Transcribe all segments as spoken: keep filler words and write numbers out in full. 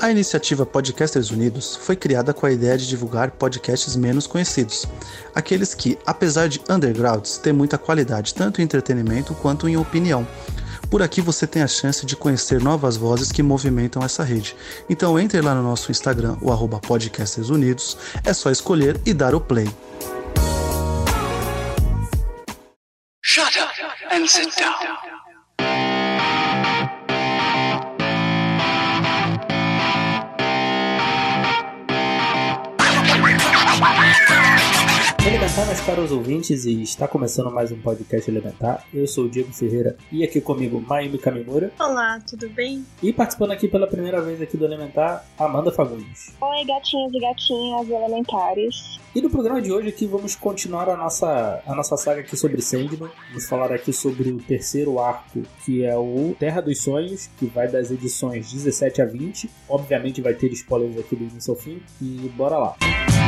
A iniciativa Podcasters Unidos foi criada com a ideia de divulgar podcasts menos conhecidos, aqueles que, apesar de undergrounds, têm muita qualidade tanto em entretenimento quanto em opinião. Por aqui você tem a chance de conhecer novas vozes que movimentam essa rede. Então entre lá no nosso Instagram, o arroba Podcasters Unidos, é só escolher e dar o play. Shut up and sit down. Elementar, meus caros ouvintes, e está começando mais um podcast Elementar. Eu sou o Diego Ferreira e aqui comigo Mayumi Kamimura. Olá, tudo bem? E participando aqui pela primeira vez aqui do Elementar, Amanda Fagundes. Oi, gatinhos e gatinhas elementares. E no programa de hoje aqui vamos continuar a nossa, a nossa saga aqui sobre Sandman. Vamos falar aqui sobre o terceiro arco, que é o Terra dos Sonhos, que vai das edições dezessete a vinte. Obviamente vai ter spoilers aqui do início ao fim. E bora lá.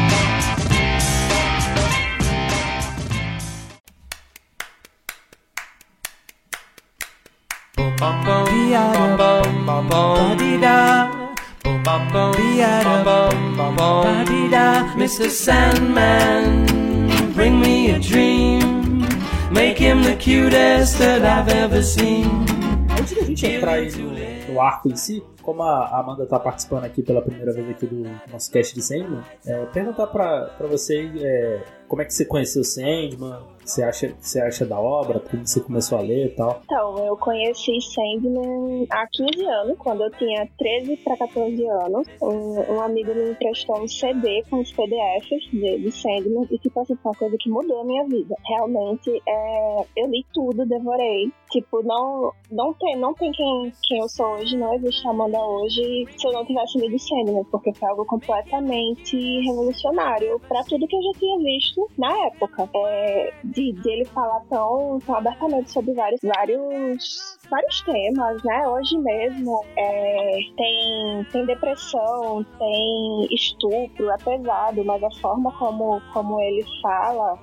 mister Sandman, bring me a dream, make him the cutest that I've ever seen. Antes da gente entrar aí no, no arco em si, como a Amanda está participando aqui pela primeira vez aqui do nosso cast de Sandman, é, perguntar para você é, como é que você conheceu Sandman, o que você acha, que você acha da obra, como você começou a ler e tal. Então, eu conheci Sandman há quinze anos, quando eu tinha treze para catorze anos. Um, um amigo me emprestou um C D com os P D Fs de, de Sandman e, tipo assim, foi uma coisa que mudou a minha vida. Realmente, é, eu li tudo, devorei. Tipo, não, não tem, não tem quem, quem eu sou hoje, não existe a Amanda hoje se eu não tivesse lido Sandman, porque foi algo completamente revolucionário para tudo que eu já tinha visto na época. É, de, de ele falar tão, tão abertamente sobre vários, vários, vários temas, né? Hoje mesmo é, tem, tem depressão, tem estupro, é pesado, mas a forma como, como ele fala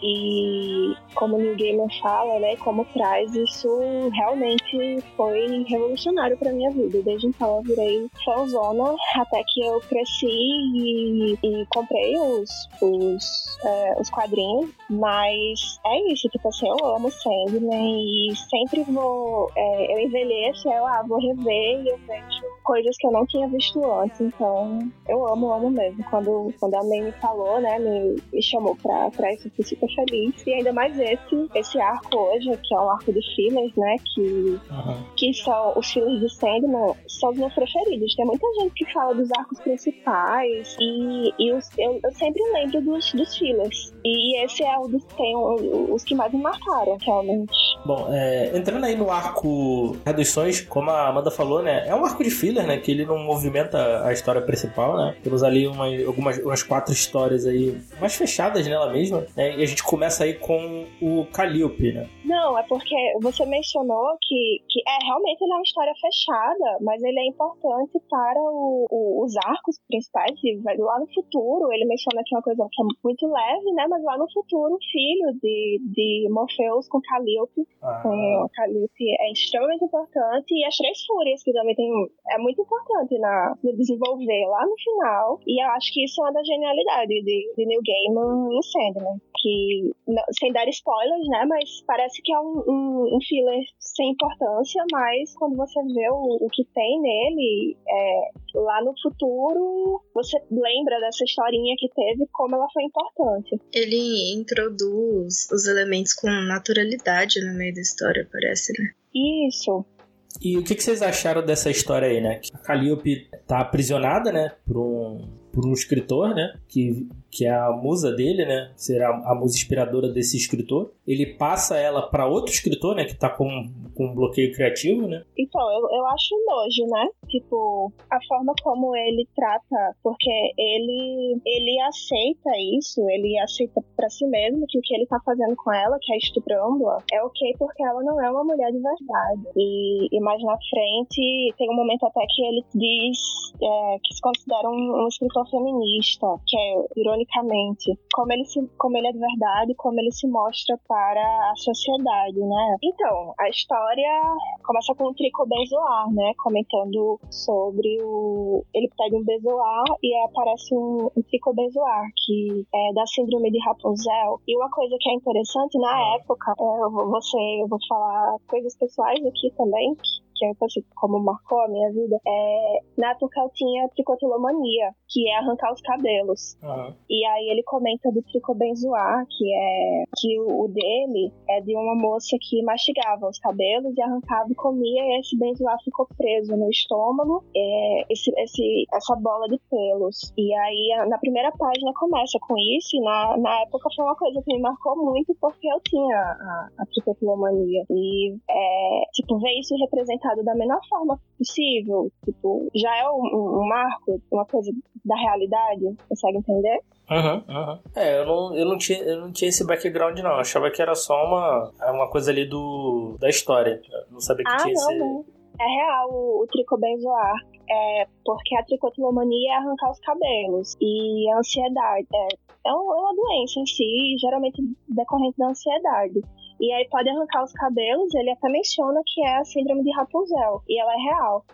e como o Neil Gaiman fala, né? Como traz isso, realmente foi revolucionário pra minha vida. Desde então eu virei fãzona até que eu cresci e, e comprei os, os, é, os quadrinhos, mas é isso, tipo assim, eu amo Sandman e sempre vou, é, eu envelheço, eu ah, vou rever e eu vejo coisas que eu não tinha visto antes, então eu amo, amo mesmo. Quando, quando a May me falou, né, me, me chamou pra, pra isso, eu fui super feliz. E ainda mais esse, esse arco hoje, que é um arco de fillers, né, que, uhum. que são os fillers de Sandman, são os meus preferidos. Tem muita gente que fala dos arcos principais e, e os, eu, eu sempre lembro dos, dos fillers. E esse é um dos, tem um, os que mais me marcaram, realmente. Bom, é, entrando aí no arco Reduções, como a Amanda falou, né, é um arco de filler, né, que ele não movimenta a história principal, né. Temos ali uma, algumas umas quatro histórias aí, mais fechadas nela mesma, né, e a gente começa aí com o Calliope, né. Não, é porque você mencionou que, que é, realmente ele é uma história fechada, mas ele é importante para o, o, os arcos principais, e vai lá no futuro, ele menciona aqui uma coisa que é muito leve, né, mas lá no futuro o filho de, de Morpheus com Calliope, ah. com Calliope é extremamente importante, e as Três Fúrias, que também tem, é muito importante na, no desenvolver lá no final, e eu acho que isso é uma da genialidade de, de Neil Gaiman em Sandman, que, não, sem dar spoilers, né, mas parece que é um, um, um filler sem importância, mas quando você vê o, o que tem nele, é, lá no futuro, você lembra dessa historinha que teve, como ela foi importante. Ele introduz os elementos com naturalidade no meio da história, parece, né? Isso. E o que, que vocês acharam dessa história aí, né? A Calliope tá aprisionada, né, por um, por um escritor, né, que, que é a musa dele, né, será a musa inspiradora desse escritor. Ele passa ela para outro escritor, né, que tá com, com um bloqueio criativo, né. Então, eu, eu acho nojo, né, tipo, a forma como ele trata, porque ele, ele aceita isso, ele aceita pra si mesmo que o que ele tá fazendo com ela, que é estuprando-a, é ok porque ela não é uma mulher de verdade. E, e mais na frente, tem um momento até que ele diz é, que se considera um, um escritor escritor feminista, que é, ironicamente, como ele, se, como ele é de verdade, como ele se mostra para a sociedade, né? Então, a história começa com o Trico Benzoar, né? Comentando sobre o... Ele pega um Benzoar e aparece um, um Trico Benzoar, que é da síndrome de Rapunzel. E uma coisa que é interessante, na época, é, eu, vou, você, eu vou falar coisas pessoais aqui também, que que eu pensei como marcou a minha vida, é, na época eu tinha tricotillomania, que é arrancar os cabelos. Uhum. E aí ele comenta do tricobenzoar, que é que o, o dele é de uma moça que mastigava os cabelos e arrancava e comia, e esse benzoar ficou preso no estômago, é, esse, esse, essa bola de pelos. E aí na primeira página começa com isso, e na, na época foi uma coisa que me marcou muito, porque eu tinha a, a tricotillomania. E é, tipo, ver isso representado da menor forma possível, tipo, já é um, um marco, uma coisa da realidade, consegue entender? Uhum, uhum. É, eu não, eu, não tinha, eu não tinha esse background, não. Eu achava que era só uma, uma coisa ali do, da história. Eu não sabia que ah, tinha não, esse... Não. É real o, o tricobenzoar. É porque a tricotillomania é arrancar os cabelos. E a ansiedade é, é uma doença em si, geralmente decorrente da ansiedade. E aí pode arrancar os cabelos, ele até menciona que é a síndrome de Rapunzel. E ela é real,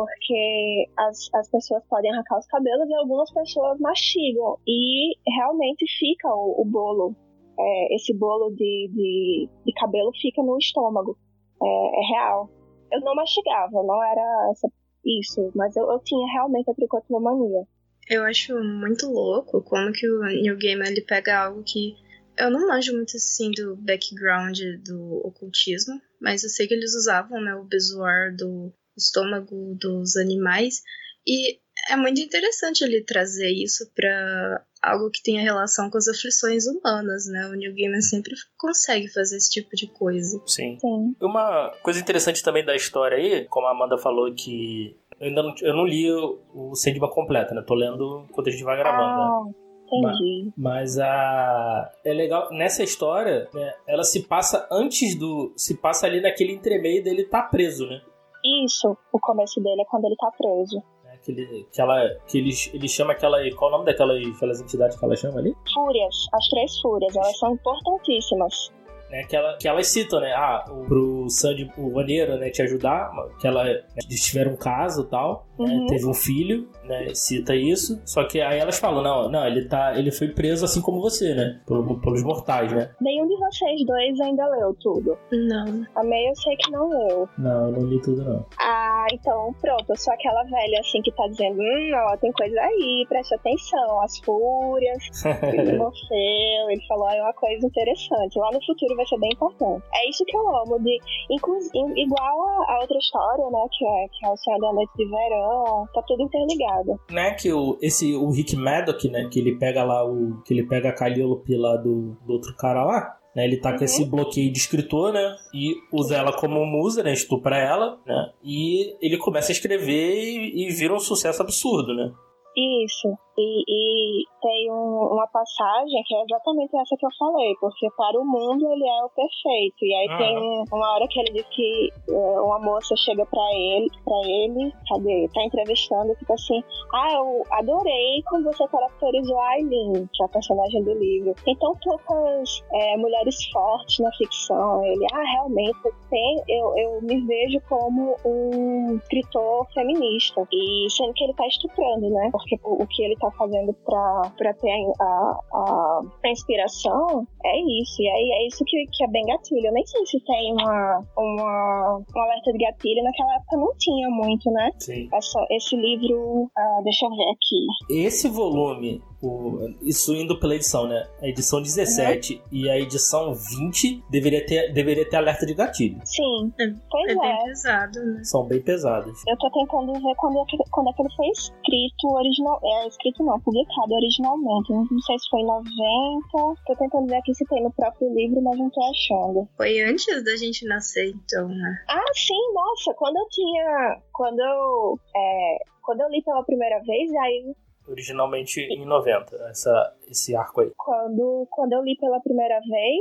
porque as, as pessoas podem arrancar os cabelos e algumas pessoas mastigam. E realmente fica o, o bolo, é, esse bolo de, de, de cabelo fica no estômago. É, é real. Eu não mastigava, não era essa, isso, mas eu, eu tinha realmente a tricotillomania. Eu acho muito louco como que o Neil Gaiman ele pega algo que eu não manjo muito assim do background do ocultismo, mas eu sei que eles usavam, né, o bezoar do estômago dos animais, e é muito interessante ele trazer isso para algo que tenha relação com as aflições humanas, né? O Neil Gaiman sempre consegue fazer esse tipo de coisa. Sim. Sim. Uma coisa interessante também da história aí, como a Amanda falou que eu ainda não, eu não li o, o Sandman completo, né? Tô lendo enquanto a gente vai gravando, ah. né? Entendi. Mas, mas a é legal nessa história, né, ela se passa antes do se passa ali naquele entremeio dele tá preso, né? Isso, o começo dele é quando ele tá preso. É aquele, aquela, que ele, ele chama aquela, qual é o nome daquelas, daquelas entidades que ela chama ali? Fúrias, as três fúrias, elas são importantíssimas. Né, que, ela, que elas citam, né? Ah, o, pro Sandy, o Vaneiro, né, te ajudar, que ela, eles tiveram um caso e tal, uhum. né, teve um filho, né, cita isso, só que aí elas falam, não, não, ele, tá, ele foi preso assim como você, né, pelos, pelos mortais, né. Nenhum de vocês dois ainda leu tudo? Não. A May eu sei que não leu. Não, eu não li tudo, não. Ah, então, pronto, eu sou aquela velha, assim, que tá dizendo, hum, ó, tem coisa aí, preste atenção, as fúrias, ele morreu, ele falou, é uma coisa interessante, lá no futuro vai ser bem importante. É isso que eu amo, de, inclusive, igual a, a outra história, né, que é, que é o Céu da Noite de Verão, tá tudo interligado. Né, que o, esse, o Rick Maddock, né, que ele pega lá o, que ele pega a Calliope lá do, do outro cara lá, né, ele tá uhum. com esse bloqueio de escritor, né, e usa ela como musa, né, estupra ela, né, e ele começa a escrever e, e vira um sucesso absurdo, né. Isso, e, e tem um, uma passagem que é exatamente essa que eu falei, porque para o mundo ele é o perfeito, e aí ah. tem uma hora que ele diz que uh, uma moça chega pra ele, pra ele, cadê? Tá entrevistando, tipo assim, ah, eu adorei como você caracterizou a Aileen, que é a personagem do livro. Tem tão poucas é, mulheres fortes na ficção. Ele, ah, realmente, tem, eu, eu me vejo como um escritor feminista, e sendo que ele tá estuprando, né? Porque o, o que ele tá fazendo pra, pra ter a, a, a inspiração é isso, e aí é isso que, que é bem gatilho. Eu nem sei se tem uma, uma, um alerta de gatilho, naquela época não tinha muito, né? Sim. Essa, esse livro, uh, deixa eu ver aqui. Esse volume, o, isso indo pela edição, né? A edição dezessete uhum. e a edição vinte deveria ter, deveria ter alerta de gatilho. Sim, é, pois é. é. bem pesado, né? São bem pesados. Eu tô tentando ver quando é que, quando é que ele foi escrito original, é, escrito não, publicado originalmente. Não sei se foi em noventa. Tô tentando ver aqui se tem no próprio livro, mas não tô achando. Foi antes da gente nascer, então, né? Ah, sim, nossa, quando eu tinha, quando eu, é, quando eu li pela primeira vez, aí... Originalmente em noventa, essa, esse arco aí. Quando, quando eu li pela primeira vez,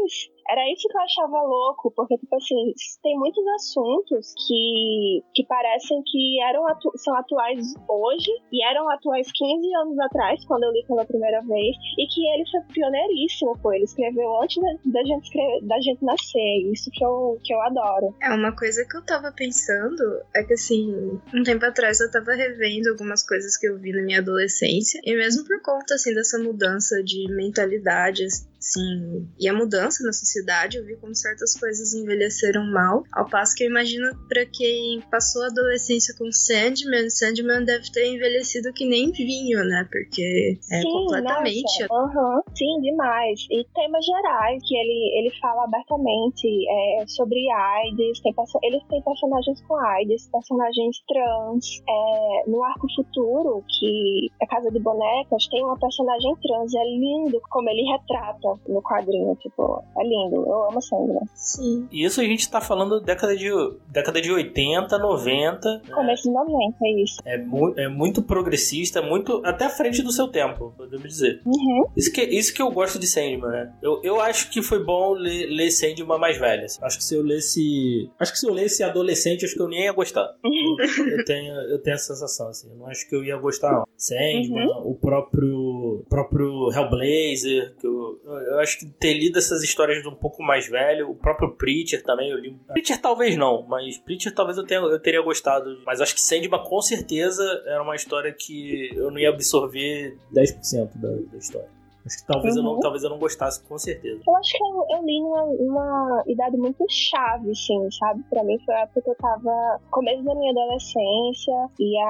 era isso que eu achava louco, porque, tipo assim, tem muitos assuntos que, que parecem que eram atu- são atuais hoje e eram atuais quinze anos atrás, quando eu li pela primeira vez, e que ele foi pioneiríssimo, pô, ele escreveu antes da, da, gente, escrever, da gente nascer, isso que eu, que eu adoro. É, uma coisa que eu tava pensando é que, assim, um tempo atrás eu tava revendo algumas coisas que eu vi na minha adolescência, e mesmo por conta, assim, dessa mudança de mentalidade, sim, e a mudança na sociedade, eu vi como certas coisas envelheceram mal, ao passo que eu imagino pra quem passou a adolescência com Sandman, Sandman deve ter envelhecido que nem vinho, né, porque é sim, completamente... Uhum. Sim, demais. E temas gerais, que ele, ele fala abertamente é, sobre AIDS, tem, ele tem personagens com AIDS, personagens trans, é, no Arco Futuro, que é Casa de Bonecas, tem uma personagem trans, é lindo como ele retrata no quadrinho, tipo, é lindo, eu amo Sandman. Sim. E isso a gente tá falando década de, década de oitenta, noventa. Começo de noventa, é isso. É, mu- é muito progressista, muito até à frente do seu tempo, podemos dizer. Uhum. Isso que, isso que eu gosto de Sandman, né? Eu, eu acho que foi bom ler, ler Sandman mais velha. Assim. Acho que se eu lesse... Acho que se eu lesse adolescente, acho que eu nem ia gostar. eu, eu, tenho, eu tenho essa sensação, assim. Eu não acho que eu ia gostar, não. Sandman, uhum. o próprio, próprio Hellblazer, que eu, eu acho que ter lido essas histórias de um pouco mais velho, o próprio Preacher também, eu li... Preacher talvez não, mas Preacher talvez eu, tenha, eu teria gostado. Mas acho que Sandman com certeza era uma história que eu não ia absorver dez por cento da, da história. Acho que talvez, uhum. eu não, talvez eu não gostasse, com certeza. Eu acho que eu, eu li numa, numa idade muito chave, assim, sabe? Pra mim foi a época que eu tava começo da minha adolescência e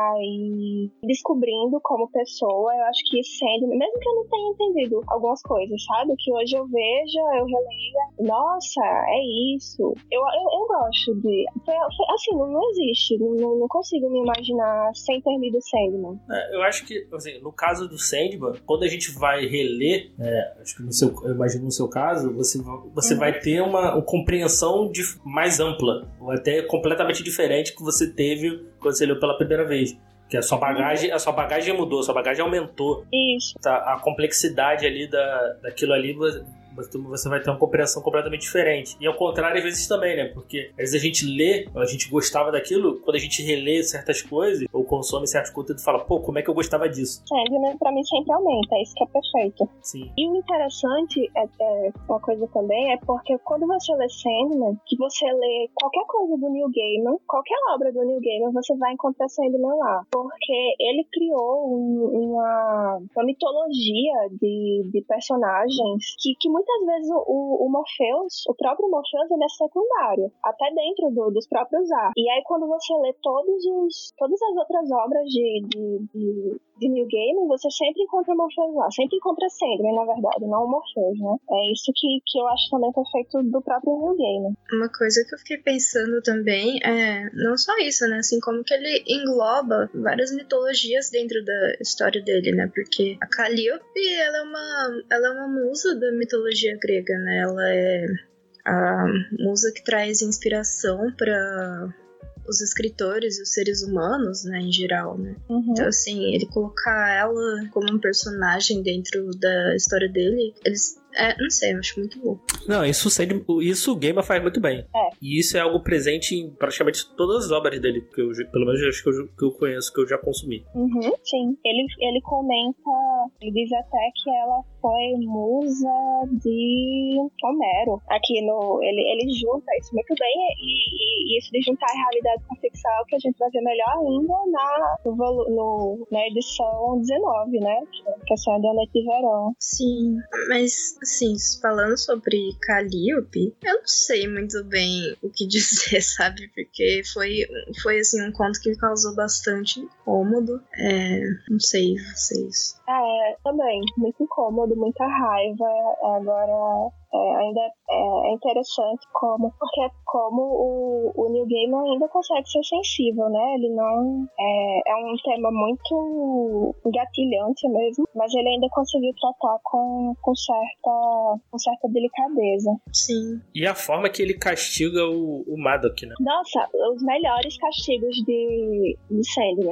aí descobrindo como pessoa. Eu acho que Sandman, mesmo que eu não tenha entendido algumas coisas, sabe? Que hoje eu veja, eu releia, nossa, é isso. Eu, eu, eu gosto de... Foi, foi, assim, não, não existe, não, não consigo me imaginar sem ter lido Sandman. É, eu acho que, assim, no caso do Sandman, quando a gente vai reler É, acho que no seu, eu imagino no seu caso, você, você uhum. vai ter uma, uma compreensão de, mais ampla, ou até completamente diferente que você teve quando você leu pela primeira vez. Que a sua bagagem, a sua bagagem mudou, a sua bagagem aumentou. Isso. A, a complexidade ali da, daquilo ali, você vai ter uma compreensão completamente diferente. E ao contrário, às vezes também, né? Porque às vezes a gente lê, a gente gostava daquilo, quando a gente relê certas coisas, ou consome certos conteúdos, fala, pô, como é que eu gostava disso? Sandman, pra mim, sempre aumenta, é isso que é perfeito. Sim. E o interessante, é, é, uma coisa também, é porque quando você lê Sandman, que você lê qualquer coisa do Neil Gaiman, qualquer obra do Neil Gaiman, você vai encontrar Sandman lá. Porque ele criou um, uma, uma mitologia de, de personagens que, que muitas Muitas vezes o, o Morpheus, o próprio Morpheus, ele é secundário, até dentro do, dos próprios arcos. E aí quando você lê todos os, todas as outras obras de, de, de, de Neil Gaiman, você sempre encontra Morpheus lá, sempre encontra Sandman, na verdade, não o Morpheus, né? É isso que, que eu acho também perfeito do próprio Neil Gaiman. Uma coisa que eu fiquei pensando também é, não só isso, né? Assim, como que ele engloba várias mitologias dentro da história dele, né? Porque a Calliope, ela é uma, ela é uma musa da mitologia grega, né? Ela é a musa que traz inspiração para os escritores e os seres humanos, né, em geral, né? Uhum. Então, assim, ele colocar ela como um personagem dentro da história dele, eles... É, não sei, eu acho muito louco. Não, isso, isso o Gaiman faz muito bem. É. E isso é algo presente em praticamente todas as obras dele, que eu, pelo menos acho que eu, que eu conheço, que eu já consumi. Uhum, sim. Ele, ele comenta, ele diz até que ela foi musa de Homero. Aqui no... Ele, ele junta isso muito bem, e, e isso de juntar a realidade com a ficção, que a gente vai ver melhor ainda na, no, no, na edição dezenove, né? Que é a da Noite de Verão. Sim, mas... Assim, falando sobre Calliope, eu não sei muito bem o que dizer, sabe? Porque foi, foi assim, um conto que me causou bastante incômodo. É, não sei, vocês. É, também. Muito incômodo, muita raiva. Agora... É, ainda é, é interessante como, porque como o, o Neil Gaiman ainda consegue ser sensível, né? Ele não é, é um tema muito gatilhante mesmo, mas ele ainda conseguiu tratar com, com, certa, com certa delicadeza. Sim. E a forma que ele castiga o, o Madoc, né? Nossa, os melhores castigos de, de Sandman.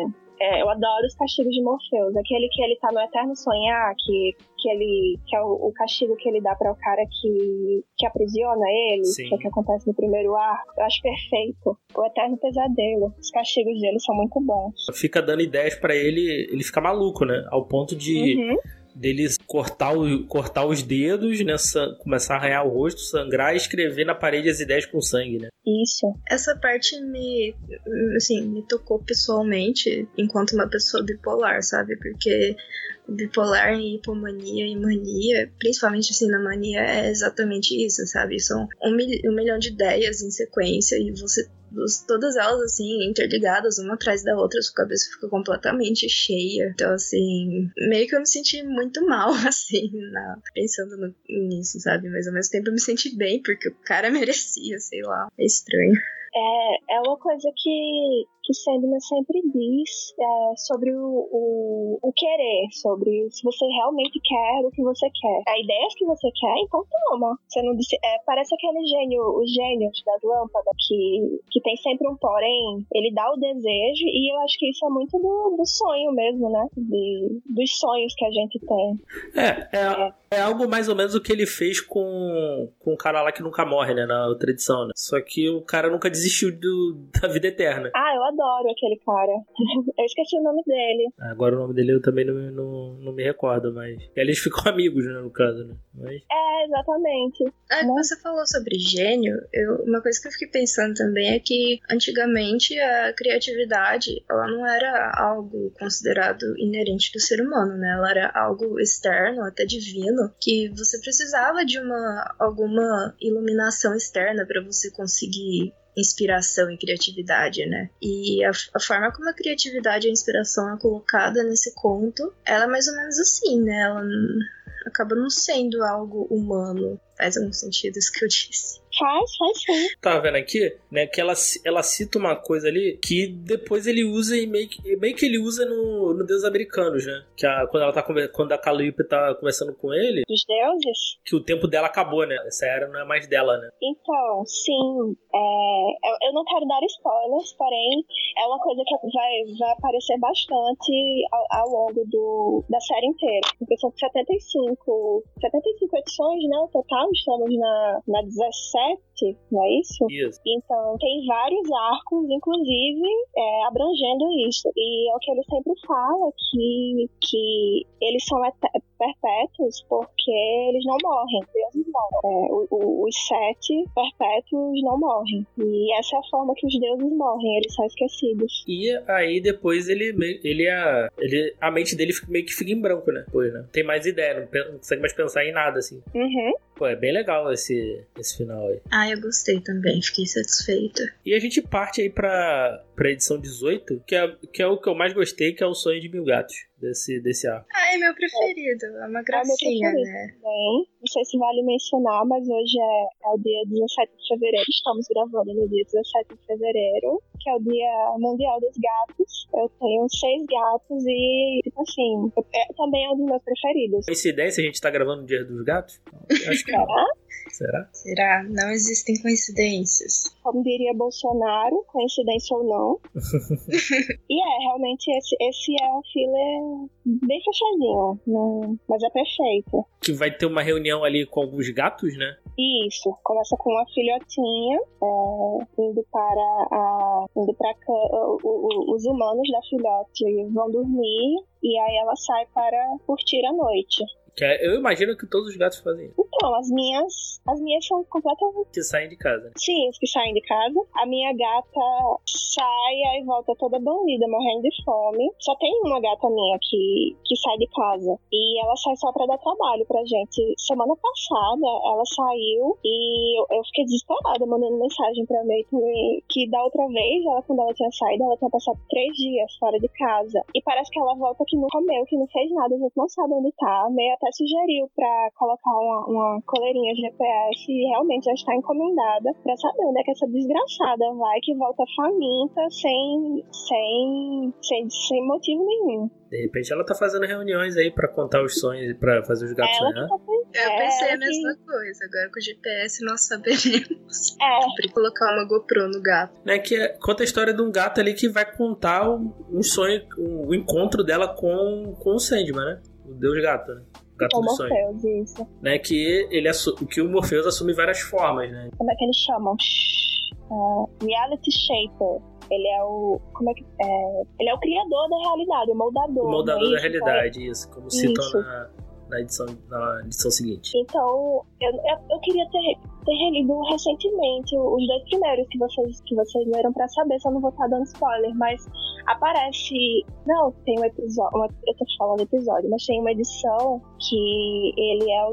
É, eu adoro os castigos de Morpheus. Aquele que ele tá no Eterno Sonhar, que, que, ele, que é o, o castigo que ele dá para o cara que, que aprisiona ele, Sim. que é o que acontece no primeiro arco. Eu acho perfeito. O Eterno Pesadelo. Os castigos dele são muito bons. Fica dando ideias pra ele, ele fica maluco, né? Ao ponto de... Uhum. deles cortar, o, cortar os dedos, né, san- começar a arranhar o rosto, sangrar e escrever na parede as ideias com sangue, né? Isso. Essa parte me, assim, me tocou pessoalmente enquanto uma pessoa bipolar, sabe? Porque o bipolar em hipomania e mania, principalmente assim na mania, é exatamente isso, sabe? São um, mil, um milhão de ideias em sequência e você todas elas, assim, interligadas uma atrás da outra, sua cabeça fica completamente cheia. Então, assim, meio que eu me senti muito mal, assim, na, pensando no, nisso, sabe? Mas ao mesmo tempo eu me senti bem, porque o cara merecia, sei lá. É estranho. É, é uma coisa que, que Sandman sempre diz é, sobre o, o, o querer, sobre se você realmente quer o que você quer. A ideias que você quer, então toma. Você não disse, é, parece aquele gênio, os gênios das lâmpadas, que, que tem sempre um porém, ele dá o desejo, e eu acho que isso é muito do, do sonho mesmo, né? De, dos sonhos que a gente tem. É, é, é algo mais ou menos o que ele fez com, com o cara lá que nunca morre, né, na outra edição, né? Só que o cara nunca desistiu do, da vida eterna. Ah, eu adoro aquele cara. Eu esqueci o nome dele. Agora o nome dele eu também não, não, não me recordo, mas... Eles ficam amigos, né, no caso, né? Mas... É, exatamente. Ah, que você falou sobre gênio, eu, uma coisa que eu fiquei pensando também é que antigamente a criatividade, ela não era algo considerado inerente do ser humano, né? Ela era algo externo, até divino, que você precisava de uma alguma iluminação externa para você conseguir inspiração e criatividade, né? E a, a forma como a criatividade e a inspiração é colocada nesse conto, ela é mais ou menos assim, né? Ela n- acaba não sendo algo humano. Faz algum sentido isso que eu disse. Faz, faz sim. Tava vendo aqui, né, que ela, ela cita uma coisa ali que depois ele usa e meio que, meio que ele usa no, no Deus Americanos, né? Que a, quando ela tá conver- quando a Calliope tá conversando com ele, Dos deuses? que o tempo dela acabou, né? Essa era não é mais dela, né? Então, sim. É, eu, eu não quero dar spoilers, porém, é uma coisa que vai, vai aparecer bastante ao, ao longo do, da série inteira. Porque são setenta e cinco, setenta e cinco edições, né? No total, estamos na, na dezessete, não é isso? Isso. Então, tem vários arcos, inclusive, é, abrangendo isso. E é o que ele sempre fala, que, que eles são et- perpétuos porque eles não morrem. Deuses morrem. É, o, o, os sete perpétuos não morrem. E essa é a forma que os deuses morrem, eles são esquecidos. E aí depois ele, meio- ele, a, ele a mente dele fica- meio que fica em branco, né? Pois, né? Não tem mais ideia, não, pe- não consegue mais pensar em nada, assim. Uhum. Pô, é bem legal esse, esse final aí. Ah, eu gostei também, fiquei satisfeita. E a gente parte aí pra, pra edição dezoito, que é, que é o que eu mais gostei, que é o Sonho de Mil Gatos, desse, desse arco. Ah, é meu preferido. É uma gracinha, preferido. né? Bem, não sei se vale mencionar, mas hoje é, é o dia dezessete de fevereiro. Estamos gravando no dia dezessete de fevereiro, que é o Dia Mundial dos Gatos. Eu tenho seis gatos e, tipo assim, é, também é um dos meus preferidos. Coincidência, a gente tá gravando no Dia dos Gatos? Eu acho que não. Será? Será? Será? Não existem coincidências. Como diria Bolsonaro, coincidência ou não. E é, realmente, esse, esse é um filler bem fechadinho, não, mas é perfeito. Que vai ter uma reunião ali com alguns gatos, né? Isso, começa com uma filhotinha é, indo para a, indo para o, o, os humanos da filhote vão dormir e aí ela sai para curtir a noite. Que é- eu imagino que todos os gatos fazem isso. Então, as minhas, as minhas são completamente... Que saem de casa, né? Sim, os que saem de casa. A minha gata sai e volta toda bandida, morrendo de fome. Só tem uma gata minha que, que sai de casa. E ela sai só pra dar trabalho pra gente. Semana passada, ela saiu e eu, eu fiquei desesperada, mandando mensagem pra mim que da outra vez, ela, quando ela tinha saído, ela tinha passado três dias fora de casa. E parece que ela volta que não comeu, que não fez nada, a gente não sabe onde tá. Meio até até sugeriu pra colocar uma, uma coleirinha G P S e realmente já está encomendada pra saber onde é que essa desgraçada vai, que volta faminta sem, sem, sem, sem motivo nenhum. De repente ela tá fazendo reuniões aí pra contar os sonhos e pra fazer os gatos Ela sonhar. que tá Eu pensei É, a mesma que- coisa, agora com o G P S nós saberemos. É, Pra colocar uma GoPro no gato. Né, que é- conta a história de um gato ali que vai contar o- um sonho, o encontro dela com, com o Sandman, né? O Deus Gato, né? O gato o dos sonhos. Morpheus, isso. Né, que, ele assu- que o Morpheus assume várias formas, né? Como é que eles chamam? É, reality Shaper. Ele é o. Como é que. É, ele é o criador da realidade, o moldador. O moldador não é da isso? realidade, isso. Como citam Isso. na, na, edição, na edição seguinte. Então, eu, eu, eu queria ter, ter relido recentemente os dois primeiros que vocês, que vocês leram pra saber se eu não vou estar dando spoiler, mas aparece. Não, tem um episódio. Uma, eu tô falando episódio, mas tem uma edição que ele é o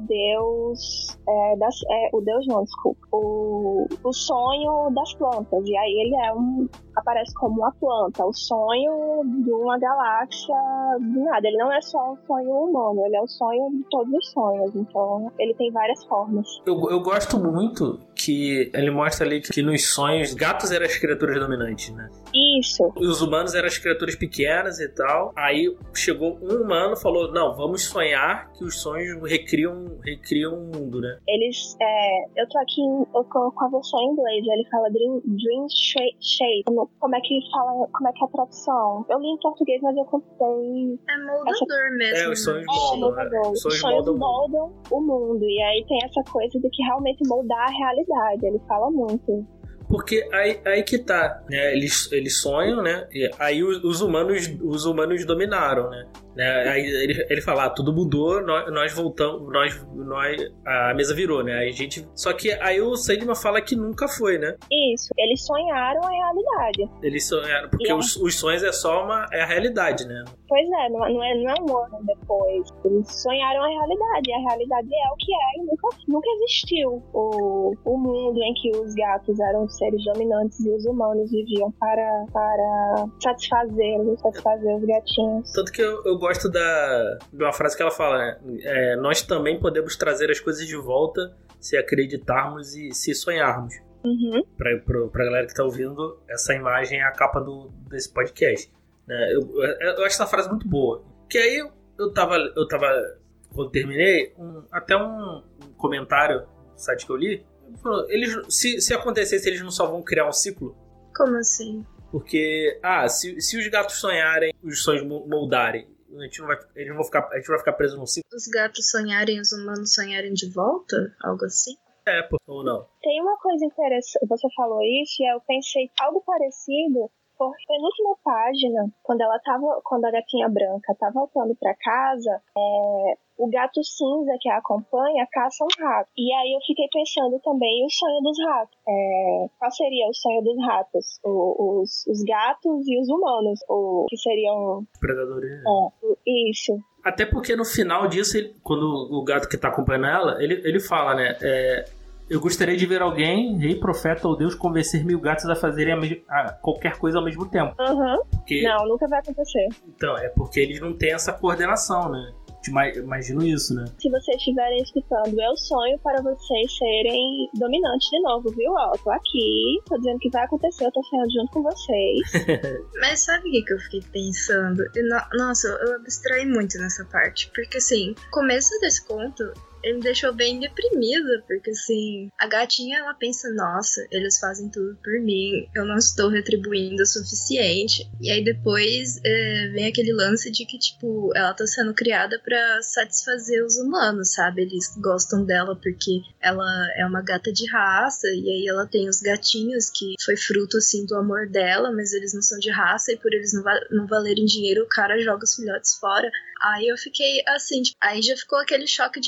deus. É, das, é, o deus não, desculpa. O, o sonho das plantas. E aí ele é um. Aparece como uma planta, o sonho de uma galáxia de nada. Ele não é só um sonho humano, ele é o sonho de todos os sonhos. Então, ele tem várias formas. Eu, eu gosto muito que ele mostra ali que nos sonhos gatos eram as criaturas dominantes, né? Isso. Os humanos eram as criaturas pequenas e tal. Aí chegou um humano e falou: não, vamos sonhar que os sonhos recriam, recriam um mundo, né? Eles. É, eu tô aqui em, eu tô com a versão em inglês, ele fala Dream, dream Shape. shape. Como, como é que fala? Como é que é a tradução? Eu li em português, mas eu comprei. É moldador mesmo. É, os sonhos né? É, moldam, né? moldador. Os Os sonhos sonhos moldam o mundo. moldam o mundo. E aí tem essa coisa de que realmente moldar a realidade. Ele fala muito. Porque aí, aí que tá, né? Eles, eles sonham, né? E aí os, os humanos os humanos dominaram, né? né? Aí ele, ele fala, ah, tudo mudou, nós, nós voltamos, nós, nós, a mesa virou, né? Aí a gente, só que aí o Sandman fala que nunca foi, né? Isso. Eles sonharam a realidade. Eles sonharam, porque Yeah. os, os sonhos é só uma, é a realidade, né? Pois é, não, não é, não é um ano depois. Eles sonharam a realidade. E a realidade é o que é. E nunca, nunca existiu o, o mundo em que os gatos eram seres dominantes e os humanos viviam para, para satisfazê-los, satisfazer os gatinhos. Tanto que eu, eu gosto da, de uma frase que ela fala, né? É, nós também podemos trazer as coisas de volta se acreditarmos e se sonharmos. Uhum. Pra, pra, pra galera que tá ouvindo, essa imagem é a capa do, desse podcast. Né? Eu, eu, eu acho essa frase muito boa. Que aí eu, eu, tava, eu tava, quando terminei, um, até um, um comentário no site que eu li, falou, eles, se, se acontecesse, eles não só vão criar um ciclo? Como assim? Porque, ah, se, se os gatos sonharem, os sonhos moldarem, a gente não vai, eles não vão ficar, a gente vai ficar preso num ciclo? Os gatos sonharem, os humanos sonharem de volta? Algo assim? É, pô, ou não? Tem uma coisa interessante, você falou isso, e eu pensei algo parecido, porque na última página, quando ela tava, quando a gatinha branca tá voltando pra casa, é, o gato cinza que a acompanha caça um rato. E aí eu fiquei pensando também o sonho dos ratos. É, qual seria o sonho dos ratos? O, os, os gatos e os humanos, o que seriam... Predadores. Né? É, isso. Até porque no final disso, ele, quando o gato que tá acompanhando ela, ele, ele fala, né? É, eu gostaria de ver alguém, rei, profeta ou Deus, convencer mil gatos a fazerem a mes- a qualquer coisa ao mesmo tempo. Uhum. Porque, Não, nunca vai acontecer. então, é porque eles não têm essa coordenação, né? Imagino isso, né? Se vocês estiverem escutando, eu sonho para vocês serem dominantes de novo, viu? Ó, eu tô aqui, tô dizendo que vai acontecer, eu tô sonhando junto com vocês. Mas sabe o que, que eu fiquei pensando? E no- Nossa, eu abstraí muito nessa parte. Porque assim, o começo desse conto, ele me deixou bem deprimida. Porque assim, a gatinha, ela pensa, nossa, eles fazem tudo por mim, eu não estou retribuindo o suficiente. E aí depois é, vem aquele lance de que, tipo, ela tá sendo criada pra satisfazer os humanos, sabe? Eles gostam dela porque ela é uma gata de raça. E aí ela tem os gatinhos que foi fruto, assim, do amor dela, mas eles não são de raça. E por eles não, va- não valerem dinheiro, o cara joga os filhotes fora. Aí eu fiquei assim, tipo, aí já ficou aquele choque de realidade.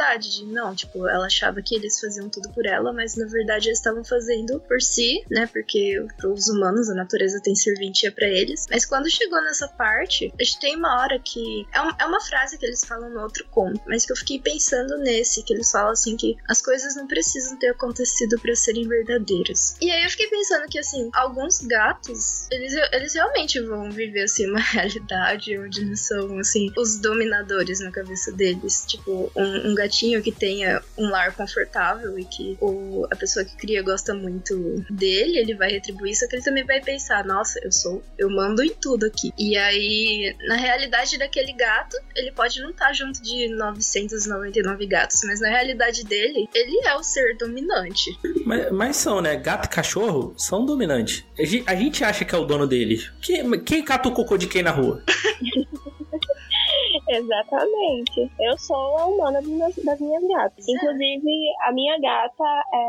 verdade, de não, tipo, ela achava que eles faziam tudo por ela, mas na verdade eles estavam fazendo por si, né, porque os humanos, a natureza tem serventia pra eles, mas quando chegou nessa parte, a gente tem uma hora que, é, um, é uma frase que eles falam no outro conto, mas que eu fiquei pensando nesse, que eles falam assim que as coisas não precisam ter acontecido pra serem verdadeiras. E aí eu fiquei pensando que, assim, alguns gatos, eles, eles realmente vão viver, assim, uma realidade onde eles são, assim, os dominadores na cabeça deles. Tipo, um, um gatinho que tenha um lar confortável e que o, a pessoa que cria gosta muito dele, ele vai retribuir, só que ele também vai pensar, nossa, eu sou, eu mando em tudo aqui. E aí, na realidade daquele gato, ele pode não estar junto de novecentos e noventa e nove gatos, mas na realidade dele, ele é o ser dominante. Mas, mas são, né? Gato e cachorro são dominantes. A gente, a gente acha que é o dono deles. Quem, quem cata o cocô de quem na rua? Exatamente. Eu sou a humana das minhas, das minhas gatas. É. Inclusive, a minha gata,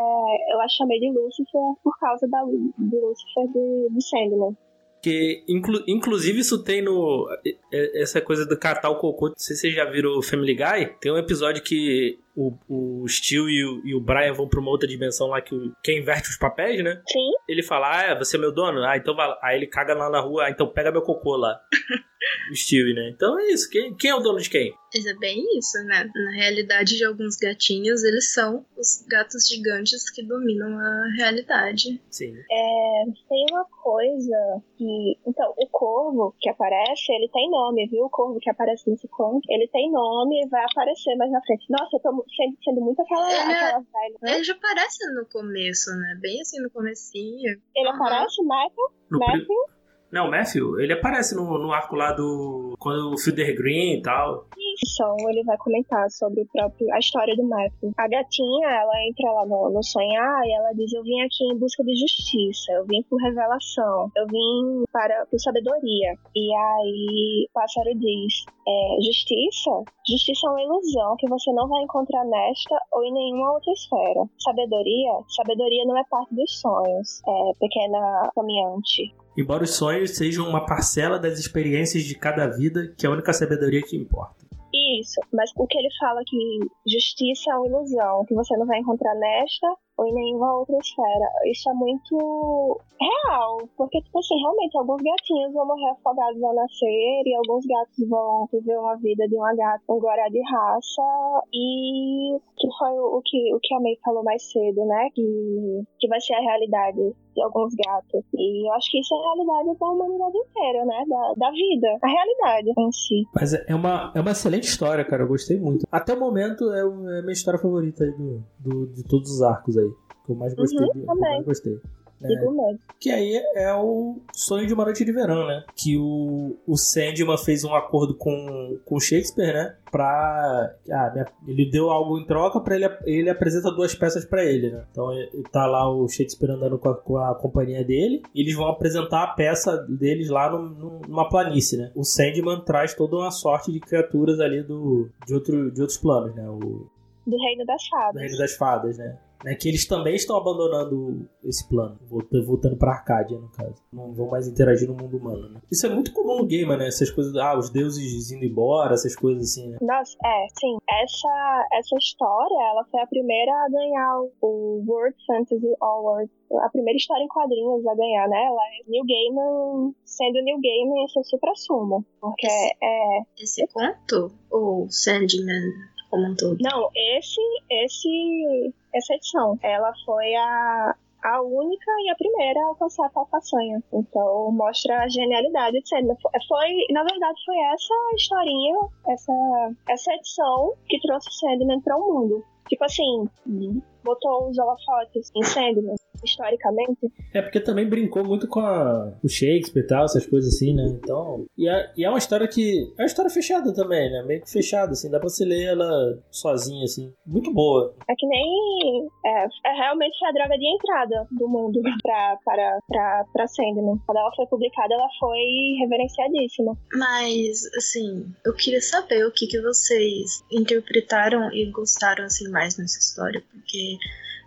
é, eu a chamei de Lucifer por causa da, do Lucifer de, de Sandman. Que, inclu, inclusive, isso tem no... Essa coisa do catar o cocô. Não sei se vocês já viram o Family Guy. Tem um episódio que o, o Stu e o, e o Brian vão pra uma outra dimensão lá que, o, que inverte os papéis, né? Sim. Ele fala, ah, você é meu dono? Ah, então vai lá. Aí ele caga lá na rua, ah, então pega meu cocô lá. O Stewie, né? Então é isso. Quem, quem é o dono de quem? Mas é bem isso, né? Na realidade de alguns gatinhos, eles são os gatos gigantes que dominam a realidade. Sim. É, tem uma coisa que... Então, o corvo que aparece, ele tem nome, viu? O corvo que aparece nesse conto, ele tem nome e vai aparecer mais na frente. Nossa, eu tô sendo, sendo muito aquela, ele, aquela velha, né? Ele já aparece no começo, né? Bem assim no comecinho. Ele uhum. aparece, Michael? No Matthew? Pri... Não, o Matthew, ele aparece no, no arco lá do... Quando o Fielder Green e tal. Isso, ele vai comentar sobre o próprio, a história do Matthew. A gatinha, ela entra lá no, no sonhar e ela diz, eu vim aqui em busca de justiça, eu vim por revelação, eu vim para, por sabedoria. E aí o pássaro diz, é, justiça? Justiça é uma ilusão que você não vai encontrar nesta ou em nenhuma outra esfera. Sabedoria? Sabedoria não é parte dos sonhos, é, pequena caminhante. Embora os sonhos sejam uma parcela das experiências de cada vida, que é a única sabedoria que importa. Isso, mas o que ele fala que justiça é uma ilusão, que você não vai encontrar nesta ou em nenhuma outra esfera. Isso é muito real, porque, tipo assim, realmente, alguns gatinhos vão morrer afogados ao nascer e alguns gatos vão viver uma vida de uma gata, um guará de raça, e que foi o que, o que a May falou mais cedo, né, que, que vai ser a realidade de alguns gatos. E eu acho que isso é a realidade da humanidade inteira, né, da, da vida, a realidade em si. Mas é uma, é uma excelente história, cara, eu gostei muito. Até o momento é a minha história favorita aí do, do, de todos os arcos aí. Que eu mais gostei. Uhum, de, também. eu mais gostei. É, que aí é o Sonho de uma Noite de Verão, né? Que o, o Sandman fez um acordo com o Shakespeare, né? Pra... Ah, minha, ele deu algo em troca pra ele... Ele apresenta duas peças pra ele, né? Então ele, tá lá o Shakespeare andando com a, com a companhia dele e eles vão apresentar a peça deles lá no, no, numa planície, né? O Sandman traz toda uma sorte de criaturas ali do, de, outro, de outros planos, né? O, do Reino das Fadas. Do Reino das Fadas, né? É que eles também estão abandonando esse plano, voltando pra Arcádia, no caso. Não vão mais interagir no mundo humano, né? Isso é muito comum no gamer, né? Essas coisas, ah, os deuses indo embora, essas coisas assim, né? Nossa, é, sim. Essa, essa história, ela foi a primeira a ganhar o World Fantasy Award. A primeira história em quadrinhos a ganhar, né? Ela é New Gaiman, sendo New Gaiman, isso é supra-sumo. Porque esse, é... Esse conto, ou Sandman... como um todo. Não, esse, esse, essa edição, ela foi a, a única e a primeira a alcançar a tal façanha. Então, mostra a genialidade de Sandman. Foi, na verdade, foi essa historinha, essa, essa edição que trouxe Sandman para o mundo. Tipo assim, botou os holofotes em Sandman, historicamente. É, porque também brincou muito com a, o Shakespeare e tal, essas coisas assim, né? Então, e é, e é uma história que... É uma história fechada também, né? Meio que fechada, assim. Dá pra você ler ela sozinha, assim. Muito boa. É que nem... É, é realmente a droga de entrada do mundo pra, para, pra, pra Sandman. Quando ela foi publicada, ela foi reverenciadíssima. Mas, assim, eu queria saber o que, que vocês interpretaram e gostaram, assim, mais nessa história. Porque...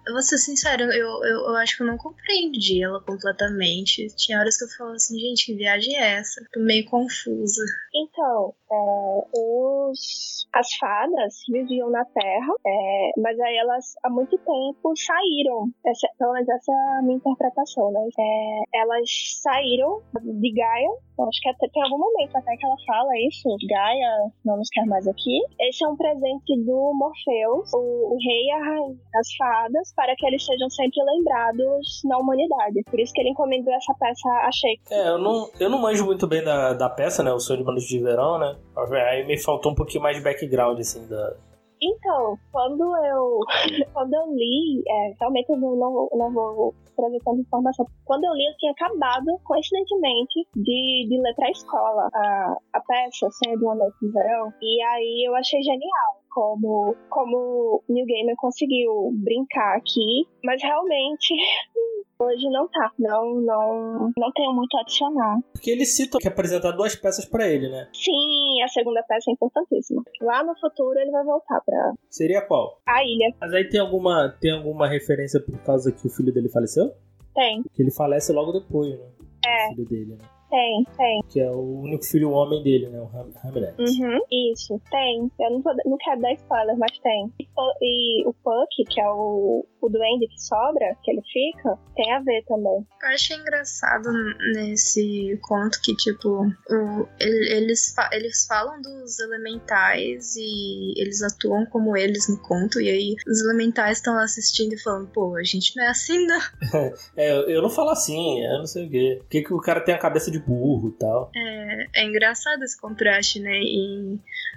Eu vou ser sincero, eu, eu, eu acho que eu não compreendi ela completamente. Tinha horas que eu falava assim, gente, que viagem é essa? Tô meio confusa. Então, é, os, as fadas viviam na Terra, é, mas aí elas há muito tempo saíram, essa, pelo menos essa é a minha interpretação, né? É, elas saíram de Gaia, acho que até, tem algum momento até que ela fala isso, Gaia não nos quer mais aqui. Esse é um presente do Morpheus, o, o rei e a rainha das fadas, para que eles sejam sempre lembrados na humanidade. Por isso que ele encomendou essa peça a Shakespeare. É, eu não, eu não manjo muito bem da, da peça, né? O Sonho de uma Noite de Verão, né? Aí me faltou um pouquinho mais de background, assim, da... Então, quando eu, quando eu li, é, realmente eu não, não, não vou trazer tanta informação. Quando eu li, eu tinha acabado, coincidentemente, de, de ler pra escola a, a peça, Sonho de uma Noite de Verão. E aí eu achei genial como, como o Neil Gaiman conseguiu brincar aqui, mas realmente... Hoje não tá, não, não, não tenho muito a adicionar. Porque ele cita que apresentar duas peças pra ele, né? Sim, a segunda peça é importantíssima. Lá no futuro ele vai voltar pra... Seria qual? A Ilha. Mas aí tem alguma, tem alguma referência por causa que o filho dele faleceu? Tem. Que ele falece logo depois, né? É. O filho dele, né? Tem, tem. Que é o único filho homem dele, né? O Ham- Hamlet. Uhum, isso, tem. Eu não, vou, não quero dar spoiler, mas tem. E, e o Puck, que é o, o duende que sobra, que ele fica, tem a ver também. Eu achei engraçado nesse conto que, tipo, o, ele- eles, fa- eles falam dos elementais e eles atuam como eles no conto, e aí os elementais estão lá assistindo e falando, pô, a gente não é assim, não. É, eu- eu não falo assim, eu não sei o quê. Por que, que o cara tem a cabeça de burro e tal? É, é engraçado esse contraste, né, em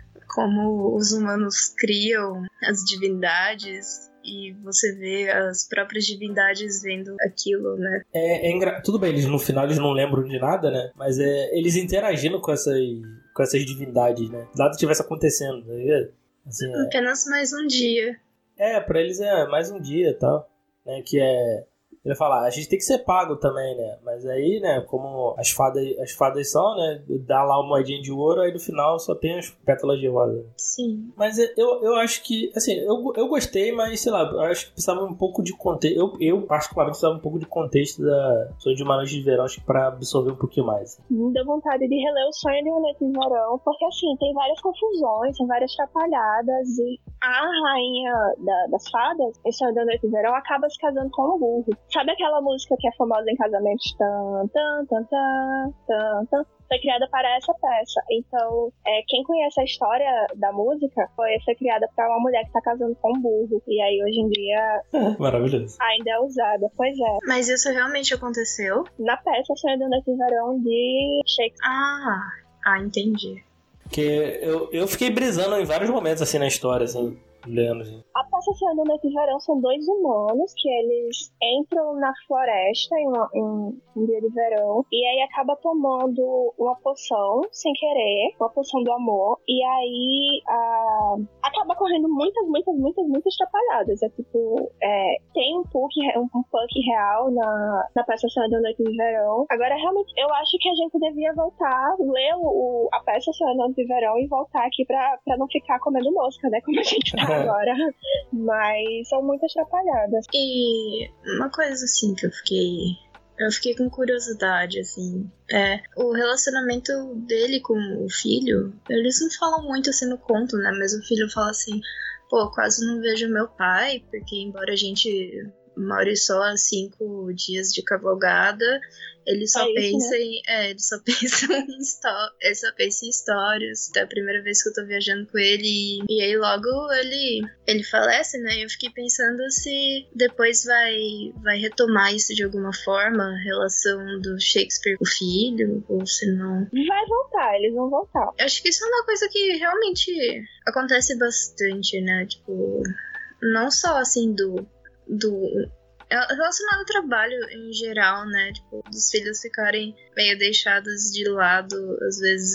como os humanos criam as divindades e você vê as próprias divindades vendo aquilo, né? É, é engra... Tudo bem, eles no final eles não lembram de nada, né? Mas é eles interagindo com essas, com essas divindades, né? Nada tivesse acontecendo, tá ligado? Assim, é... Apenas mais um dia. é, pra eles é mais um dia e tal, né? Que é... Ele fala, a gente tem que ser pago também, né? Mas aí, né, como as fadas, as fadas são, né? Dá lá uma moedinha de ouro, aí no final só tem as pétalas de rosa. Sim. Mas eu, eu acho que, assim, eu, eu gostei, mas sei lá, eu acho que precisava um pouco de contexto. Eu, eu particularmente, precisava um pouco de contexto da Sonho de uma Noite de Verão, acho que pra absorver um pouquinho mais. Me deu vontade de reler o Sonho de uma Noite de Verão, porque assim, tem várias confusões, tem várias atrapalhadas, e a rainha da- das fadas, em Sonho da Noite de Verão, acaba se casando com um burro. Sabe aquela música que é famosa em casamentos? Tan, tan, tan, tan, tan, tan. Foi criada para essa peça. Então, é, quem conhece a história da música foi, foi criada para uma mulher que tá casando com um burro. E aí, hoje em dia, Maravilhoso. ainda é usada. Pois é. Mas isso realmente aconteceu? Na peça Sonho da Noite de Verão de Shakespeare. Ah, ah, entendi. Porque eu, eu fiquei brisando em vários momentos, assim, na história, assim, lendo, assim. A peça Sonho da Noite de Verão são dois humanos que eles entram na floresta em, uma, em um dia de verão e aí acaba tomando uma poção sem querer, uma poção do amor, e aí a, acaba correndo muitas, muitas, muitas, muitas atrapalhadas. É tipo, é, tem um Puck, um, um Puck real na, na peça Sonho da Noite de Verão. Agora, realmente, eu acho que a gente devia voltar, ler o, o- a peça Sonho da Noite de Verão e voltar aqui pra, pra não ficar comendo mosca, né? Como a gente tá agora. Mas são muitas atrapalhadas. E uma coisa assim que eu fiquei. Eu fiquei com curiosidade, assim. É, o relacionamento dele com o filho, eles não falam muito assim no conto, né? Mas o filho fala assim, pô, quase não vejo meu pai, porque embora a gente more só cinco dias de cavalgada, ele só É isso, pensa em. É, ele só pensa em histó- ele só pensa em histórias. É a primeira vez que eu tô viajando com ele. E, e aí logo ele, ele falece, né? E eu fiquei pensando se depois vai, vai retomar isso de alguma forma, a relação do Shakespeare com o filho, ou se não. Vai voltar, eles vão voltar. Eu acho que isso é uma coisa que realmente acontece bastante, né? Tipo, não só assim do. do é relacionado ao trabalho em geral, né? Tipo, dos filhos ficarem meio deixados de lado, às vezes, em,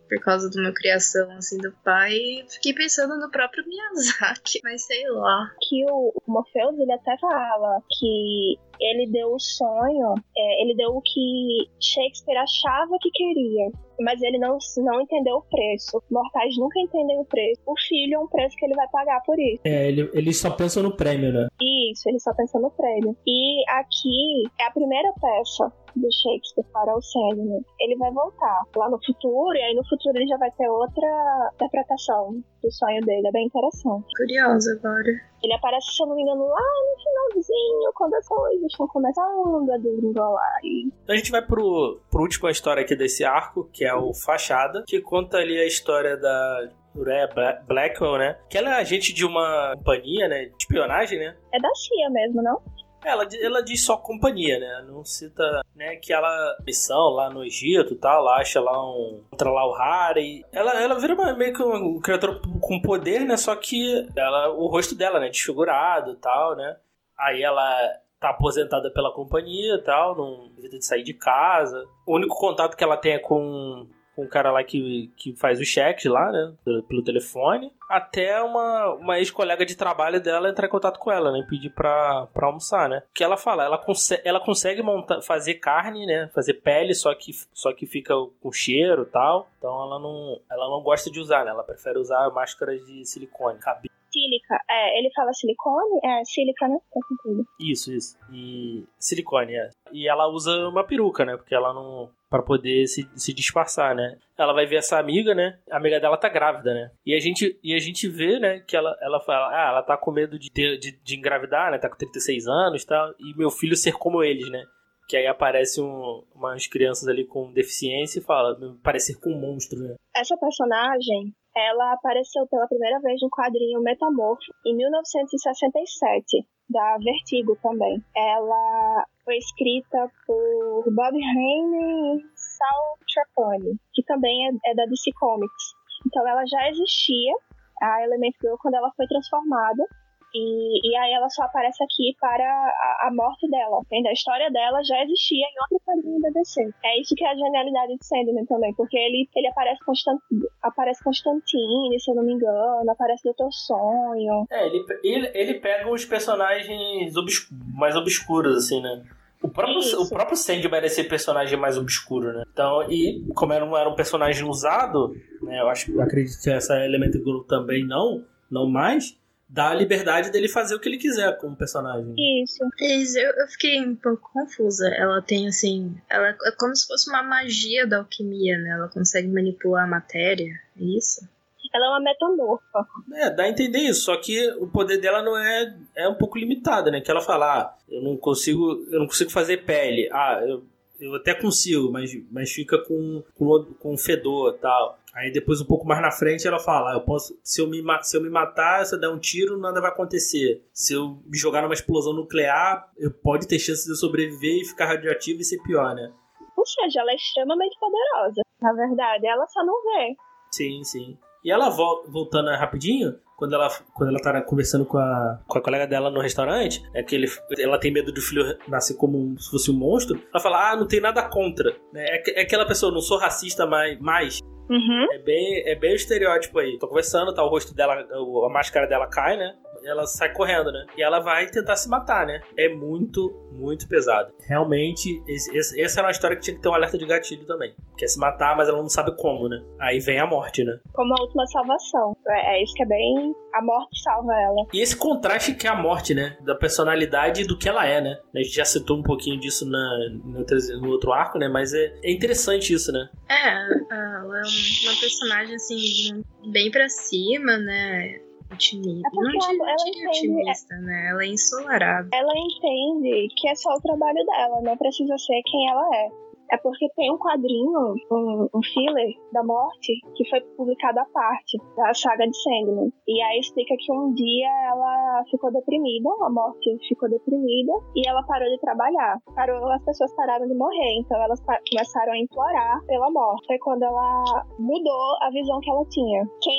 por causa de uma criação, assim, do pai. E fiquei pensando no próprio Miyazaki, mas sei lá. Que o Morpheus, ele até fala que ele deu o sonho, é, ele deu o que Shakespeare achava que queria, mas ele não, não entendeu o preço. Mortais nunca entendem o preço. O filho é um preço que ele vai pagar por isso. É, ele, ele só pensa no prêmio, né? Isso, ele só pensa no prêmio. E aqui é a primeira peça do Shakespeare para o Sandman. Ele vai voltar lá no futuro, e aí no futuro ele já vai ter outra interpretação do sonho dele. É bem interessante. Curiosa agora. Ele aparece, se eu não me engano, lá no finalzinho, quando as coisas estão começando a desenrolar. E... Então a gente vai pro, pro última história aqui desse arco, que é o Fachada, que conta ali a história da Urea Blackwell, né? Que ela é agente de uma companhia, né? De espionagem, né? É da C I A mesmo, não? Ela, ela diz só companhia, né? Não cita, né, que ela missão lá no Egito e tal, ela acha lá um... Contra lá o Harry. Ela, ela vira uma, meio que um criatura com poder, né? Só que ela, o rosto dela, né? Desfigurado e tal, né? Aí ela tá aposentada pela companhia e tal, não evita de sair de casa. O único contato que ela tem é com... com um cara lá que, que faz os cheques lá, né, pelo telefone, até uma, uma ex-colega de trabalho dela entrar em contato com ela, né, pedir pra, pra almoçar, né. O que ela fala? Ela, conse- ela consegue montar, fazer carne, né, fazer pele, só que, só que fica com cheiro e tal, então ela não, ela não gosta de usar, né, ela prefere usar máscaras de silicone, cabelo. Sílica, é, ele fala silicone? É, sílica, né? Tá com tudo. Isso, isso. E silicone, é. E ela usa uma peruca, né? Porque ela não... Pra poder se, se disfarçar, né? Ela vai ver essa amiga, né? A amiga dela tá grávida, né? E a gente, e a gente vê, né? Que ela, ela fala... Ah, ela tá com medo de, ter, de, de engravidar, né? Tá com trinta e seis anos e tal. E meu filho ser como eles, né? Que aí aparece um, umas crianças ali com deficiência e fala... Parecer com um monstro, né? Essa personagem... Ela apareceu pela primeira vez no quadrinho Metamorfo, em mil novecentos e sessenta e sete, da Vertigo também. Ela foi escrita por Bob Haney e Sal Trapani, que também é, é da D C Comics. Então ela já existia, a Element Girl, quando ela foi transformada. E, e aí ela só aparece aqui para a, a morte dela. Entende? A história dela já existia em outro quadrinho da D C. É isso que é a genialidade de Sandman também, porque ele, ele aparece, constant, aparece Constantine, se eu não me engano, aparece Doutor Sonho. É, ele, ele, ele pega os personagens obsc- mais obscuros, assim, né? O próprio, o próprio Sandman era esse personagem mais obscuro, né? Então, e como era um, era um personagem usado, né? Eu acho, eu acredito que essa Elemental Girl também não, não mais... dá a liberdade dele fazer o que ele quiser com o personagem. Isso. Isso, eu, eu fiquei um pouco confusa. Ela tem, assim... Ela é como se fosse uma magia da alquimia, né? Ela consegue manipular a matéria, é isso? Ela é uma metamorfa. É, dá a entender isso, só que o poder dela não é... É um pouco limitado, né? Que ela fala, ah, eu não consigo... Eu não consigo fazer pele. Ah, eu, eu até consigo, mas, mas fica com, com, com fedor e tal. Aí depois, um pouco mais na frente, ela fala, eu posso, se, eu me, se eu me matar, se eu der um tiro, nada vai acontecer. Se eu me jogar numa explosão nuclear, eu pode ter chance de eu sobreviver e ficar radioativo e ser pior, né? Ou seja, ela é extremamente poderosa. Na verdade, ela só não vê. Sim, sim. E ela, voltando rapidinho, quando ela, quando ela tá conversando com a, com a colega dela no restaurante, é que ele, ela tem medo do filho nascer como um, se fosse um monstro, ela fala, ah, não tem nada contra. É, é aquela pessoa, não sou racista, mas... mas Uhum. É bem, é bem o estereótipo aí. Tô conversando, tá, o rosto dela, a máscara dela cai, né? Ela sai correndo, né? E ela vai tentar se matar, né? É muito, muito pesado. Realmente, esse, esse, essa era uma história que tinha que ter um alerta de gatilho também. Quer se matar, mas ela não sabe como, né? Aí vem a morte, né? Como a última salvação. É, é isso que é bem... A morte salva ela. E esse contraste que é a morte, né? Da personalidade e do que ela é, né? A gente já citou um pouquinho disso na, no, outro, no outro arco, né? Mas é, é interessante isso, né? É, ela é uma personagem, assim, bem pra cima, né? Otimista. É porque não diria, ela, ela diria entende, otimista, né? Ela é ensolarada. Ela entende que é só o trabalho dela, não precisa ser quem ela é. É porque tem um quadrinho, um, um filler da morte, que foi publicado à parte da saga de Sandman. E aí explica que um dia ela ficou deprimida, a morte ficou deprimida, e ela parou de trabalhar. Parou, as pessoas pararam de morrer, então elas pa- começaram a implorar pela morte. Foi quando ela mudou a visão que ela tinha. Quem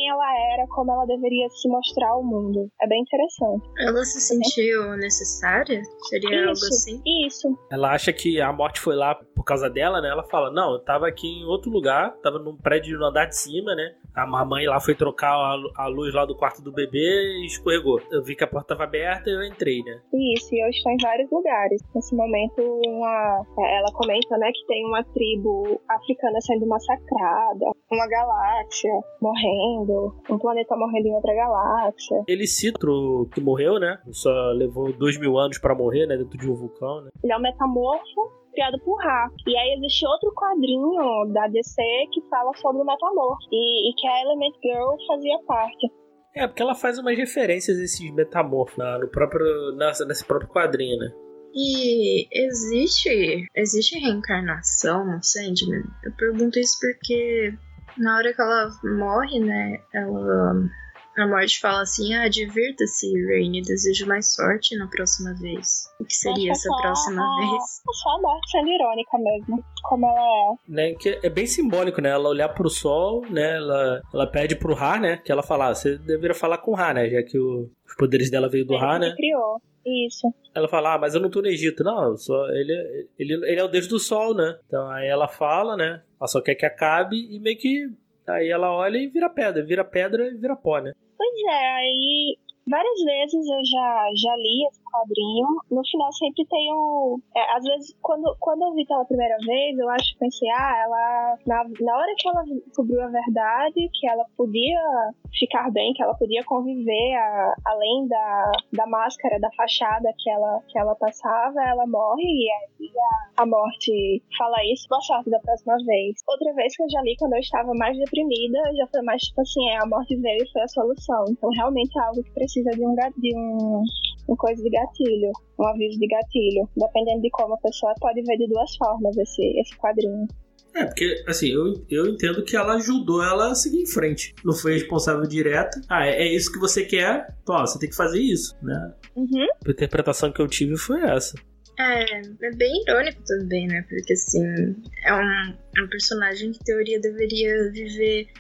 quem ela era, como ela deveria se mostrar ao mundo. É bem interessante. Ela se sentiu necessária? Seria Isso, algo assim? Isso. Ela acha que a morte foi lá por causa dela, né? Ela fala, não, eu tava aqui em outro lugar, tava num prédio no andar de cima, né? A mamãe lá foi trocar a, a luz lá do quarto do bebê e escorregou. Eu vi que a porta tava aberta e eu entrei, né? Isso, e eu estou em vários lugares. Nesse momento, uma, ela comenta, né, que tem uma tribo africana sendo massacrada, uma galáxia morrendo, um planeta morrendo em outra galáxia. Ele cita o que morreu, né? Só levou dois mil anos pra morrer, né? Dentro de um vulcão, né? Ele é um metamorfo criado por Ra. E aí existe outro quadrinho da D C que fala sobre o metamorfo. E, e que a Element Girl fazia parte. É, porque ela faz umas referências a esses metamorfos na, no próprio, nessa, nesse próprio quadrinho, né? E existe, existe reencarnação no Sandman? Eu pergunto isso porque na hora que ela morre, né, ela, a morte fala assim, ah, divirta-se, Rainy, desejo mais sorte na próxima vez. O que seria essa só, próxima a, vez? É só a morte sendo irônica mesmo, como ela é. Né, que é bem simbólico, né? Ela olhar pro sol, né? Ela, ela pede pro Ra, né? Que ela fala, ah, você deveria falar com o Ra, né? Já que o, os poderes dela veio do Ele Ra, que né? criou. Isso. Ela fala, ah, mas eu não tô no Egito. Não, eu só, ele, ele, ele é o deus do sol, né? Então aí ela fala, né? Ela só quer que acabe e meio que... Aí ela olha e vira pedra. Vira pedra e vira pó, né? Pois é, aí várias vezes eu já, já li esse quadrinho. No final sempre tem um... É, às vezes, quando, quando eu vi pela primeira vez, eu acho que pensei, ah, ela... Na, na hora que ela descobriu a verdade, que ela podia ficar bem, que ela podia conviver a, além da, da máscara, da fachada que ela, que ela passava, ela morre e aí a, a morte fala isso, boa sorte da próxima vez. Outra vez que eu já li, quando eu estava mais deprimida, já foi mais tipo assim, é, a morte veio e foi a solução. Então realmente é algo que precisa de um, de um, uma coisa de gatilho, um aviso de gatilho. Dependendo de como a pessoa pode ver de duas formas esse, esse quadrinho. É, porque, assim, eu, eu entendo que ela ajudou ela a seguir em frente. Não foi responsável direta. Ah, é, é isso que você quer? Então, ó, você tem que fazer isso, né? Uhum. A interpretação que eu tive foi essa. É, é bem irônico também, né? Porque, assim, é um, um personagem que, em teoria, deveria viver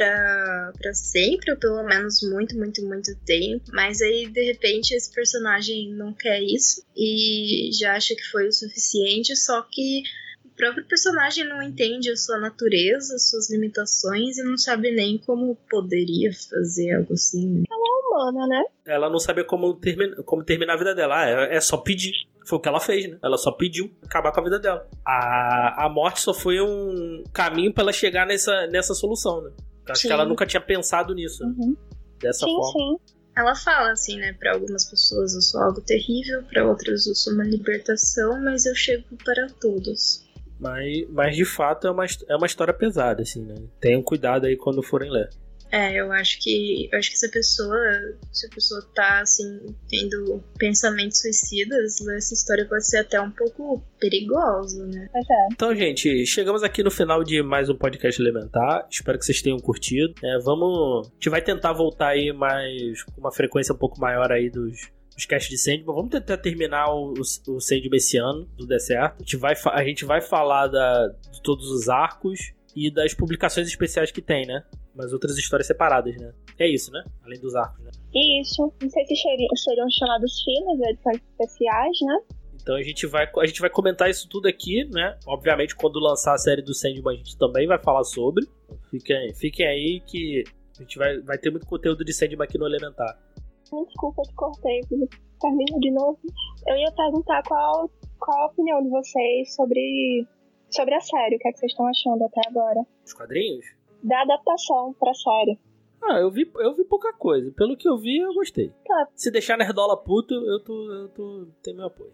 pra, pra sempre, ou pelo menos muito, muito, muito tempo. Mas aí, de repente, esse personagem não quer isso e já acha que foi o suficiente, só que o próprio personagem não entende a sua natureza, as suas limitações e não sabe nem como poderia fazer algo assim. Ela é humana, né? Ela não sabia como, termi- como terminar a vida dela. Ah, é, é só pedir. Foi o que ela fez, né? Ela só pediu acabar com a vida dela. A, a morte só foi um caminho pra ela chegar nessa, nessa solução, né? Acho Sim. que ela nunca tinha pensado nisso. Uhum. Dessa Sim, forma. sim. Ela fala assim, né, pra algumas pessoas eu sou algo terrível, pra outras eu sou uma libertação, mas eu chego para todos. Mas, mas de fato é uma, é uma história pesada, assim, né? Tenham cuidado aí quando forem ler. É, eu acho que eu acho que se a pessoa, se a pessoa tá assim, tendo pensamentos suicidas, essa história pode ser até um pouco perigosa, né? Pois é. Então, gente, chegamos aqui no final de mais um podcast Elementar. Espero que vocês tenham curtido. É, vamos. A gente vai tentar voltar aí mais com uma frequência um pouco maior aí dos. Os casts de Sandman. Vamos tentar terminar o, o, o Sandman esse ano, se tudo der certo. A gente vai, a gente vai falar da, de todos os arcos e das publicações especiais que tem, né? Mas outras histórias separadas, né? É isso, né? Além dos arcos, né? Isso. Não sei se seriam, seriam chamados filmes, edições especiais, né? Então a gente, vai, a gente vai comentar isso tudo aqui, né? Obviamente, quando lançar a série do Sandman, a gente também vai falar sobre. Fiquem, fiquem aí que a gente vai, vai ter muito conteúdo de Sandman aqui no Elementar. Desculpa, eu te cortei. Termina de novo. Eu ia perguntar qual, qual a opinião de vocês sobre, sobre a série. O que é que vocês estão achando até agora? Os quadrinhos? Da adaptação pra série. Ah, eu vi, eu vi pouca coisa. Pelo que eu vi, eu gostei. Tá. Se deixar nerdola puto, eu tô, eu tô, tem meu apoio.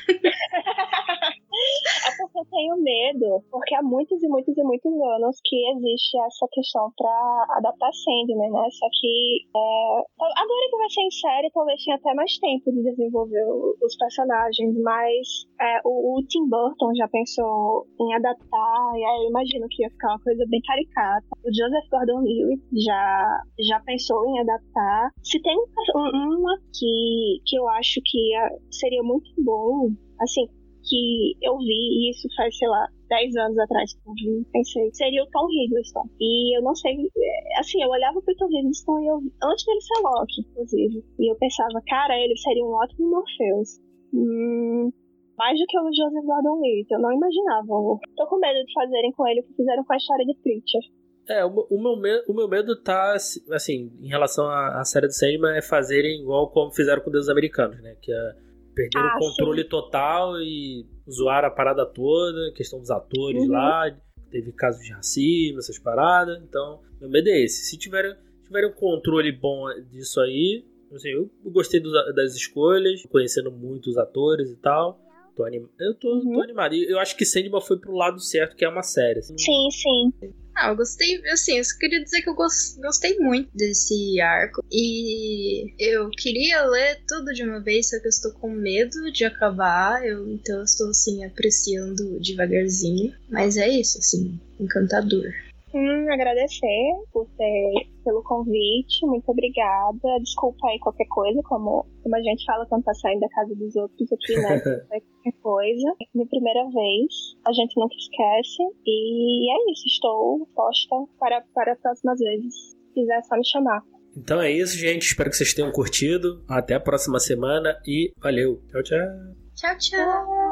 É porque eu tenho medo, porque há muitos e muitos e muitos anos que existe essa questão pra adaptar Sandman, né? Só que é, agora que vai ser em série, talvez tenha até mais tempo de desenvolver os personagens, mas é, o, o Tim Burton já pensou em adaptar, e aí eu imagino que ia ficar uma coisa bem caricata. O Joseph Gordon-Levitt já, já pensou em adaptar. Se tem um, um aqui que eu acho que ia, seria muito bom, assim, que eu vi, e isso faz, sei lá, dez anos atrás que eu vi, pensei, seria o Tom Hiddleston. E eu não sei, assim, eu olhava pro Tom Hiddleston e eu, antes dele ser Loki, inclusive, e eu pensava, cara, ele seria um ótimo Morpheus. Hum, mais do que o Joseph Gordon-Levitt, eu não imaginava. Tô com medo de fazerem com ele o que fizeram com a história de Preacher. É, o, o, meu medo, o meu medo tá, assim, em relação à, à série do Sandman, é fazerem igual como fizeram com Deus Americanos, né? Que é, perderam ah, o controle sim. total e zoaram a parada toda, questão dos atores uhum. lá, teve casos de racismo, essas paradas. Então, meu medo é esse. Se tiverem, tiverem um controle bom disso aí, assim, eu gostei dos, das escolhas, conhecendo muito os atores e tal. Tô anim... Eu tô, uhum. tô animado. E eu acho que Sandman foi pro lado certo, que é uma série. Assim. Sim, sim. Ah, eu gostei, assim, eu só queria dizer que eu gostei muito desse arco. E eu queria ler tudo de uma vez, só que eu estou com medo de acabar. Eu, então eu estou, assim, apreciando devagarzinho. Mas é isso, assim, encantador. Hum, agradecer por ter, pelo convite, muito obrigada. Desculpa aí qualquer coisa, como, como a gente fala quando tá saindo da casa dos outros aqui, né? Qualquer coisa. Minha primeira vez, a gente nunca esquece. E é isso, estou posta para, para próximas vezes. Se quiser, é só me chamar. Então é isso, gente. Espero que vocês tenham curtido. Até a próxima semana e valeu. Tchau, tchau. Tchau, tchau.